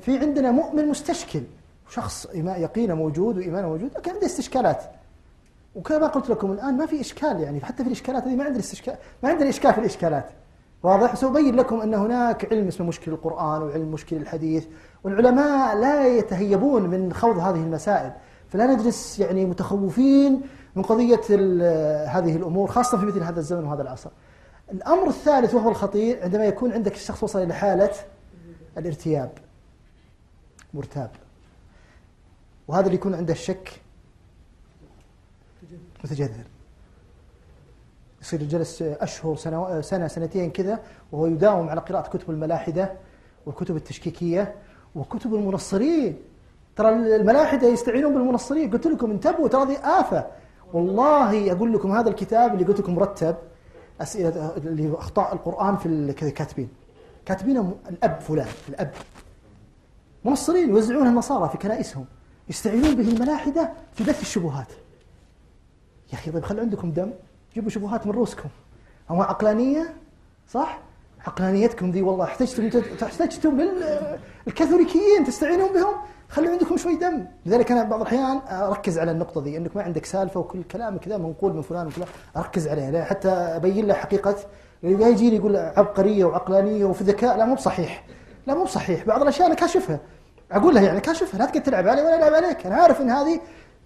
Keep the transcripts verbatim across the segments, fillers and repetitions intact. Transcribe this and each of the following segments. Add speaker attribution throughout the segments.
Speaker 1: في عندنا مؤمن مستشكل، شخص يقينه موجود وإيمانه موجود لكن عنده استشكالات. وكما قلت لكم الآن ما في إشكال، يعني حتى في الإشكالات هذه ما عندنا استشكال، ما عندنا إشكال في الإشكالات. واضح؟ سأبين لكم أن هناك علم اسمه مشكل القرآن وعلم مشكل الحديث، والعلماء لا يتهيبون من خوض هذه المسائل، فلا نجلس يعني متخوفين من قضية هذه الأمور خاصة في مثل هذا الزمن وهذا العصر. الأمر الثالث وهو الخطير، عندما يكون عندك الشخص وصل إلى حالة الارتياب، مرتاب، وهذا اللي يكون عنده الشك متجذر، يصير جلس أشهر سنة, سنة سنتين كذا وهو يداوم على قراءة كتب الملاحدة والكتب التشكيكية وكتب المنصرين. ترى الملاحدة يستعينون بالمنصرين، قلت لكم انتبهوا، ترى هذه آفة والله. أقول لكم هذا الكتاب اللي قلت لكم مرتب أسئلة اللي أخطاء القرآن في كاتبين كاتبين الأب فلان، الأب منصرين يوزعونها النصارى في كنائسهم، يستعينون به الملاحدة في بث الشبهات. يا أخي طيب خلوا عندكم دم، جيبوا شبهات من روسكم. هم عقلانية صح؟ عقلانيتكم ذي والله احتجتم احتجتم بالكاثوليكيين تستعينون بهم، خلوا عندكم شوي دم. لذلك أنا بعض الأحيان أركز على النقطة ذي، أنك ما عندك سالفة وكل كلام كذا منقول من فلان وفلان، أركز عليها حتى أبين له حقيقة. اللي يجي يقول عبقرية وعقلانية وفي ذكاء، لا مو بصحيح، لا مو بصحيح. بعض الأشياء أنا كاشفها، أقول له يعني كاشفها، لا تقعد تلعب علي ولا ألعب عليك. أنا عارف إن هذه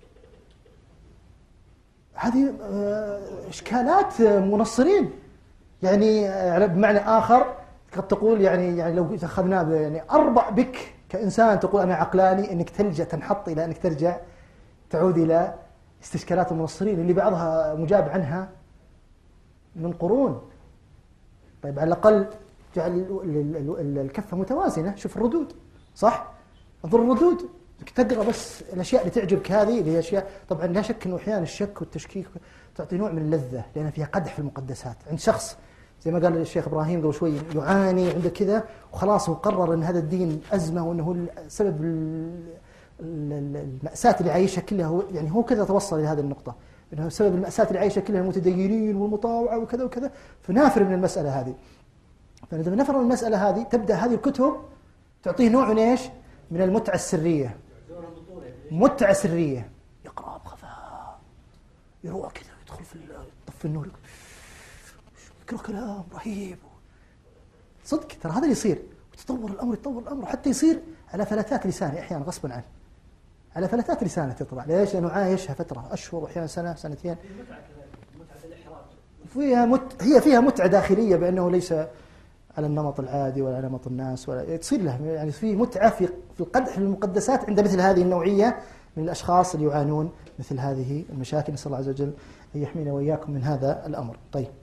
Speaker 1: هذه إشكالات منصرين، يعني بمعنى آخر قد تقول يعني يعني لو أخذناه يعني أربع بك كإنسان تقول أنا عقلاني، إنك تلجأ تنحط إلى أنك ترجع تعود إلى استشكالات المنصرين اللي بعضها مجاب عنها من قرون. طيب على الأقل جعل الكفة متوازنة، شوف الردود صح؟ انظر الردود، تقرأ بس الأشياء اللي تعجبك هذه اللي هي أشياء. طبعا لا شك أنه أحيانا الشك والتشكيك تعطي نوع من اللذة لأن فيها قدح في المقدسات. عند شخص زي ما قال الشيخ إبراهيم قبل شوي يعاني عنده كذا وخلاص وقرر أن هذا الدين أزمة وأنه هو سبب المأساة اللي عايشها كلها، هو يعني هو كذا توصل إلى هذه النقطة أنه سبب المأساة اللي عايشها كلها المتدينين والمطاوعة وكذا وكذا، فنافر من المسألة هذه. فإذا نفر من المسألة هذه تبدأ هذه الكتب تعطيه نوع من إيش؟ من المتعة السرية، متعة سرية، يقرأ بخفاء، يروح كذا يدخل في طف النور يقرأ كلام رهيب صدق. ترى هذا اللي يصير، وتطور الأمر يتطور الأمر حتى يصير على فلتات لسانه أحيانا غصبا عنه، على فلتات لسانه تطلع. ليش؟ لأنه عايشها فترة أشهر وأحيانا سنة سنتين. فيها مت... هي فيها متعة داخلية بأنه ليس على النمط العادي ولا على نمط الناس، ولا تصير له يعني في متعة في في القدح بالمقدسات عند مثل هذه النوعية من الأشخاص اللي يعانون مثل هذه المشاكل. نسأل الله عز وجل أن يحمينا وإياكم من هذا الأمر. طيب.